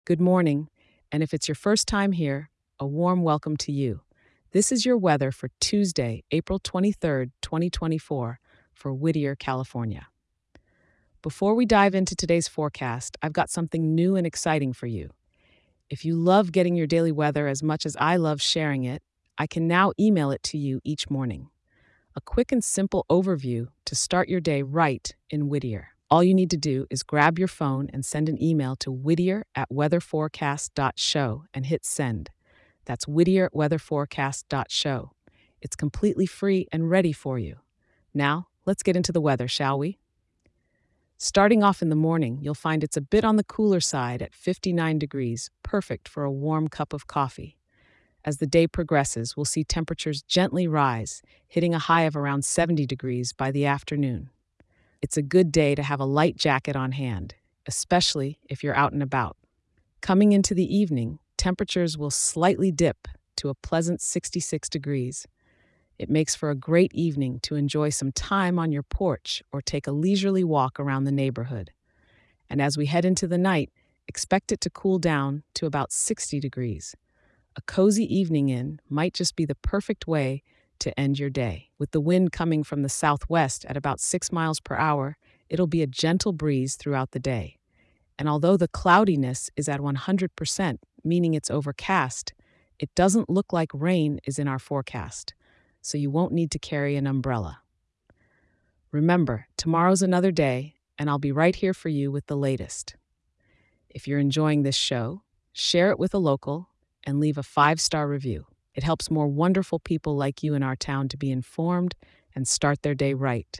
Good morning, and if it's your first time here, a warm welcome to you. This is your weather for Tuesday, April 23rd, 2024, for Whittier, California. Before we dive into today's forecast, I've got something new and exciting for you. If you love getting your daily weather as much as I love sharing it, I can now email it to you each morning. A quick and simple overview to start your day right in Whittier. All you need to do is grab your phone and send an email to whittier@weatherforecast.show and hit send. That's whittier@weatherforecast.show. It's completely free and ready for you. Now, let's get into the weather, shall we? Starting off in the morning, you'll find it's a bit on the cooler side at 59 degrees, perfect for a warm cup of coffee. As the day progresses, we'll see temperatures gently rise, hitting a high of around 70 degrees by the afternoon. It's a good day to have a light jacket on hand, especially if you're out and about. Coming into the evening, temperatures will slightly dip to a pleasant 66 degrees. It makes for a great evening to enjoy some time on your porch or take a leisurely walk around the neighborhood. And as we head into the night, expect it to cool down to about 60 degrees. A cozy evening in might just be the perfect way to end your day. With the wind coming from the southwest at about 6 miles per hour, it'll be a gentle breeze throughout the day. And although the cloudiness is at 100%, meaning it's overcast, it doesn't look like rain is in our forecast, so you won't need to carry an umbrella. Remember, tomorrow's another day, and I'll be right here for you with the latest. If you're enjoying this show, share it with a local and leave a 5-star review. It helps more wonderful people like you in our town to be informed and start their day right.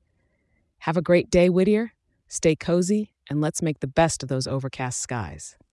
Have a great day, Whittier. Stay cozy, and let's make the best of those overcast skies.